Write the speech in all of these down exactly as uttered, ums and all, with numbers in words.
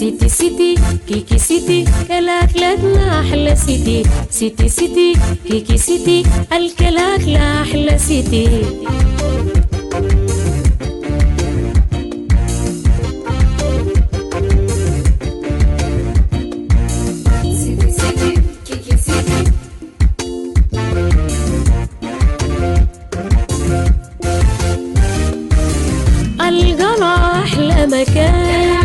سيتي سيتي كيكي سيتي كلاكلتنا أحلى سيتي. سيتي سيتي كيكي سيتي الكلاكلا أحلى سيتي. القلعة أحلى مكان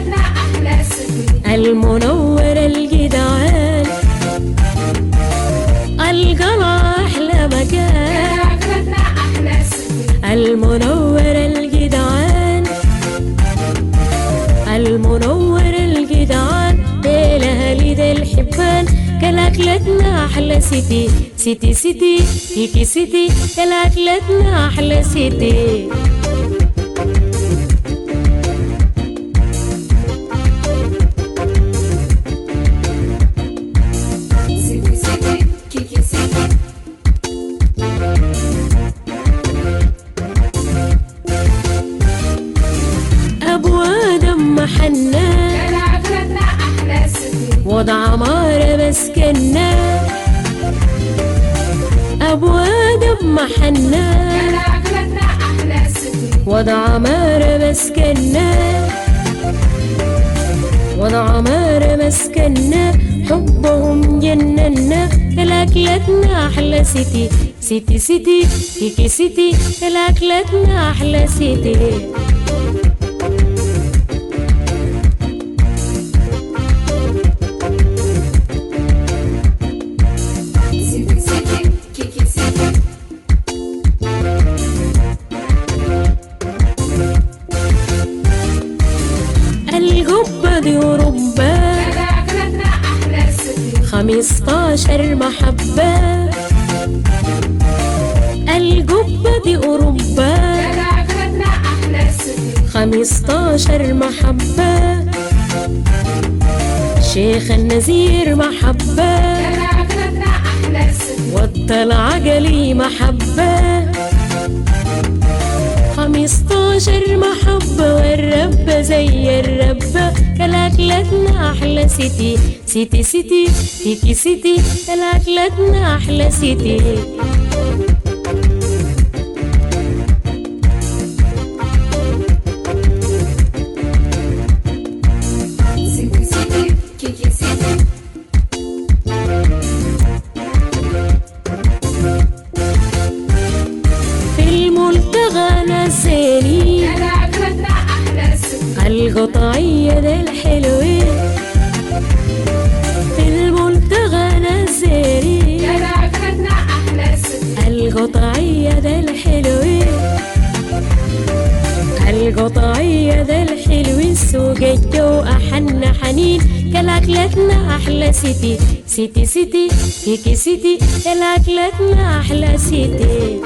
المنور الجدعان. القلعة أحلى مكان المنور الجدعان. المنور الجدعان لأهالي ذا الحبان كلاكلتنا أحلى سيتي. سيتي سيتي كيكي سيتي كلاكلتنا أحلى سيتي. أبو آدم محنا وضع عمارة مسكنا. أبو آدم محنا وضع عمارة مسكنا. وضع عمارة مسكنا حبهم جننا كلاكلتنا أحلى سيتي. سيتي سيتي كيكي سيتي كلاكلتنا أحلى سيتي. القبة دي أوروبا خمستاشر محبة. القبة دي أوروبا خمستاشر محبة. شيخ النزير محبة والطلعة قلي محبة. خمستاشر محبة والربة زي الربة كلاكلتنا أحلى سيتي. سيتي سيتي كيكي سيتي كلاكلتنا أحلى سيتي. نسيني القطعية ذا الحلوين. في الملتقى نسيني القطعية ذا الحلوين. القطعية ذا الحلوين سوق الجو أحن حنين كلاكلتنا أحلى سيتي. سيتي سيتي كيكي سيتي كلاكلتنا أحلى سيتي.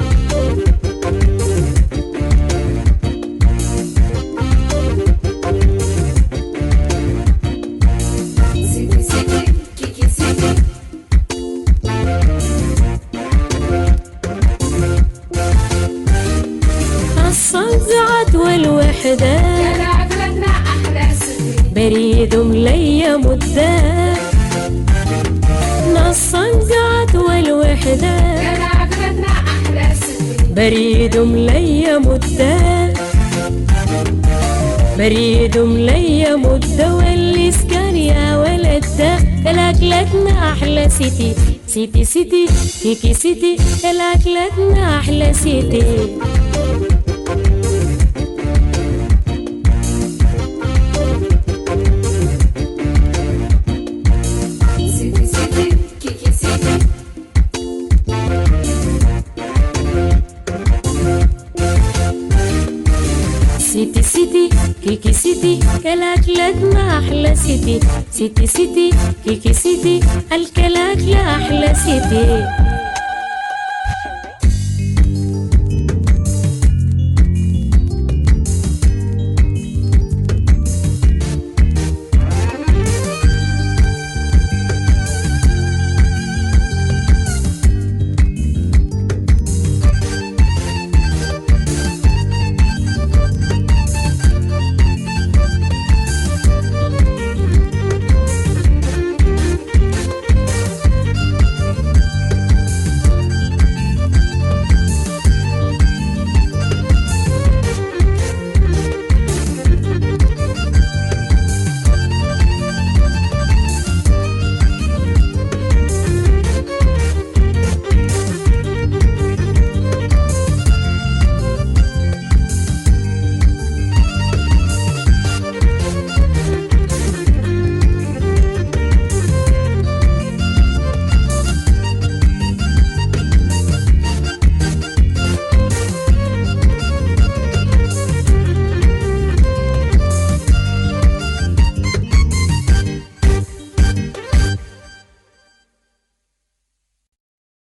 الصنزعة والوحدة بريد لي مدة. الصنزعة والوحدة بريد لي مدة. بريد لي مدة والإسكان يا ولدة كلاكلتنا أحلى سيتي. سيتي سيتي كيكي سيتي كلاكلتنا أحلى سيتي. سيتي سيتي كيكي سيتي كلاكلتنا أحلى سيتي. سيتي سيتي كيكي سيتي الكلاكلا أحلى سيتي.